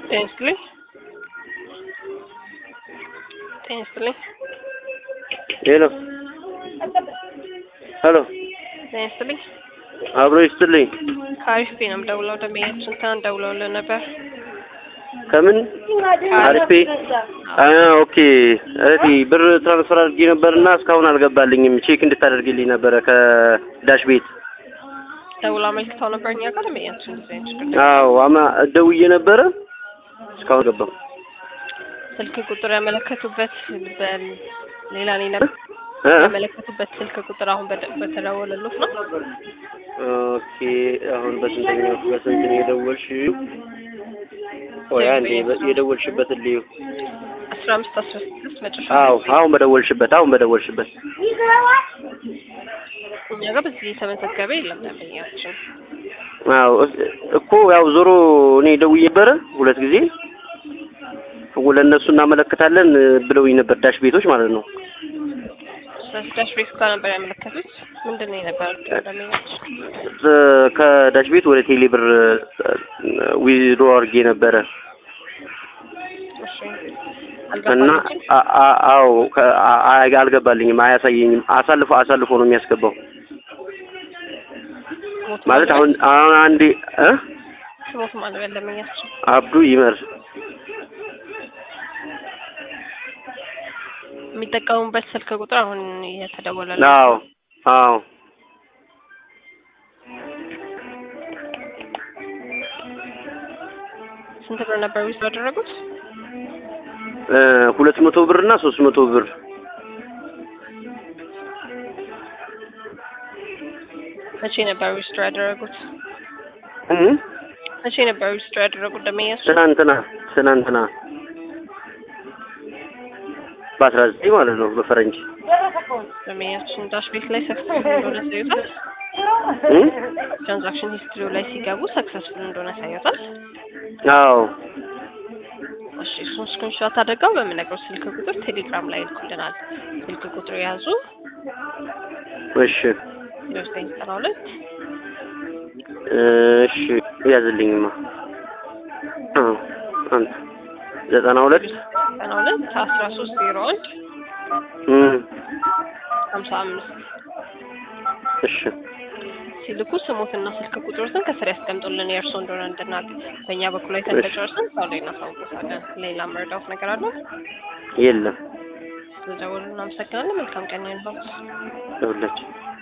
Tinsley. Tinsley. Hello. Hello. Tinsley. አብሮ ይስጥልኝ። ካሪስፒ ነው ደውለው ደምያችን ታን ደውለው ነበር። ከምን አሪፍ ኦኬ እህቴ ብር ትራንስፈር አድርጌ ነበርና እስካሁን አልገባልኝም። ቼክ እንድታደርግልኝ ነበረ ከዳሽ ቤት ደውላ መልክታው ነበር እኛ ጋር ደምያችን ዘንድ። አዎ ደውዬ ነበረ እስካሁን ገባው። ስልክ ቁጥር ያመለከቱበት ሌላ ነበር ያመለከቱበት ስልክ ቁጥር አሁን በተደወለሉት ነው። ኦኬ አሁን በስንተኛው የደወልሽው? ወይ አንዴ የደወልሽበት ልዩ 15 መጨረሻ። አሁን በደወልሽበት እኛ ጋር በዚህ ተመዘገበ የለም ደምያችን። እኮ ያው ዞሮ እኔ ደውዬ ነበረ ሁለት ጊዜ ለእነሱ እናመለክታለን ብለውኝ ነበር ዳሽ ቤቶች ማለት ነው። ዳሽ ቤት ጋር ነበር ያመለከቱት። ምንድን ነው ነበር ደምያችን? ከዳሽ ቤት ወደ ቴሌብር ዊዝድሮ አድርጌ ነበረ እና አልገባልኝም፣ አያሳየኝም። አሳልፎ ነው የሚያስገባው ማለት አሁን አንዴ ስሞት ማለት ያለመኛችን አብዱ ይመር የሚጠቀሙበት ስልክ ቁጥር አሁን እየተደወለ ነው። አዎ ስንት ብር ነበር ዊዝ ያደረጉት? 200 ብር እና 300 ብር። መቼ ነበር ዊዝ ያደረጉት? መቼ ነበር ዊዝ ያደረጉት? ደመያስ ትናንትና በ19 ማለት ነው በፈረንጅ። ደመያችን ዳሽ ቤት ላይ ሰክሰስፉል እንደሆነ ሳይወጣ ትራንዛክሽን ሂስትሪው ላይ ሲገቡ ሰክሰስፉል እንደሆነ ሳይወጣ እሺ እሱን ስክሪንሾት አድርገው በምነግረው ስልክ ቁጥር ቴሌግራም ላይ ልኩልናል። ስልክ ቁጥሩ ያዙ። እሺ 992 እሺ ያዝልኝማ 92 1301 55 እሺ ሲልኩ ስሞትና ስልክ ቁጥሩን ከስር ያስቀምጡልን የእርሶ እንደሆነ እንድናቅ። በእኛ በኩል ላይ ተጨርሰን ሰው ላይ እናሳውቃለን። ሌላ መረዳት ነገር አለ? የለም። ስለደወሉ እናመሰግናለን። መልካም ቀን ይሁንልዎት።